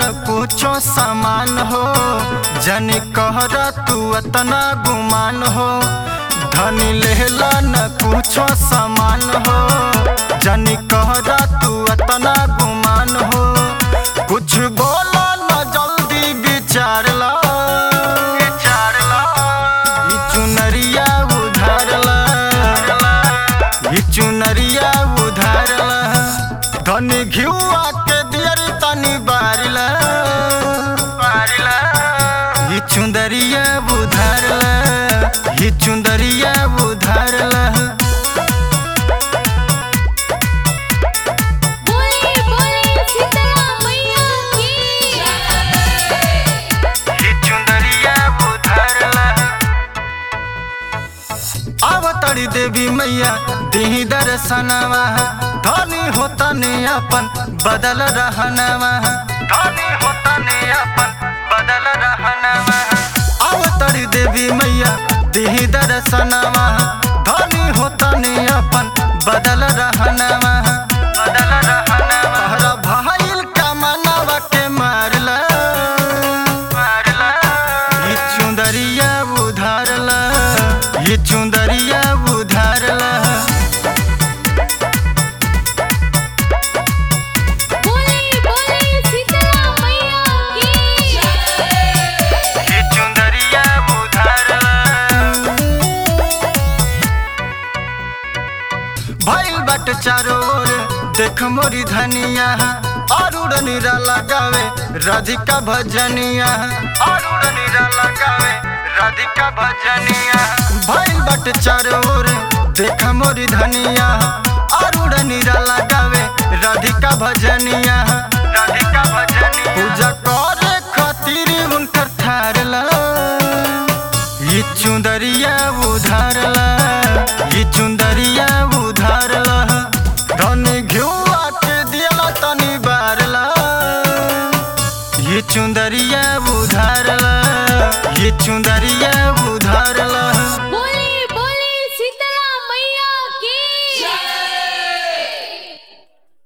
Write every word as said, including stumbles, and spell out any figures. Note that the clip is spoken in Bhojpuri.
कुछो सामान हो, जनी कहरा तू अतना गुमान हो। धनी लेला न कुछो सामान हो, जनी कहरा तू अतना गुमान हो। कुछ बोला न जल्दी विचार ला, विचार ला। ई चुनरिया उधार ला, ई चुनरिया उधार ला। धनी घिउआ के दियर तनी बारिला, बारिला। ई चुंदरिया उधार ला, ई चुंदरिया उधार ला। बोले बोले शीतला मैया की ई चुंदरिया उधार ला। आवतड़ी देवी मैया दिही दर्शनवा, धनी होता ने अपन बदल रहनवा, धनी होता ने अपन बदल रहनवा। आवतड़ी देवी मैया दिही दर्शनवा, धनी होता ने अपन बदल रहनवा, बदल रहनवा। तहरा भाईल का मनवा के मारला, मारला। ई चुंदरिया उधार ला, ई चुंदरिया उधार ला। बोले बोले शीतला मैया की ई चुंदरिया उधार ला। भइल बट चारों ओर देख मोरी धनिया, अरुण नीरा लगावे राधिका भजनिया, अरुण नीरा लगावे राधिका भजनिया। भइल बट चारों ओर देख मोरी धनिया, अरुण नीरा लगावे राधिका भजनिया, राधिका भजनिया। पूजा करे खातिर उनकर ठार ला, ई चुंदरिया उधार ला, ई चुंदरिया उधार ला। धनी घिउआ के दियला तनी बार ला, ई चुंदरिया उधार ला, ई चुंदरिया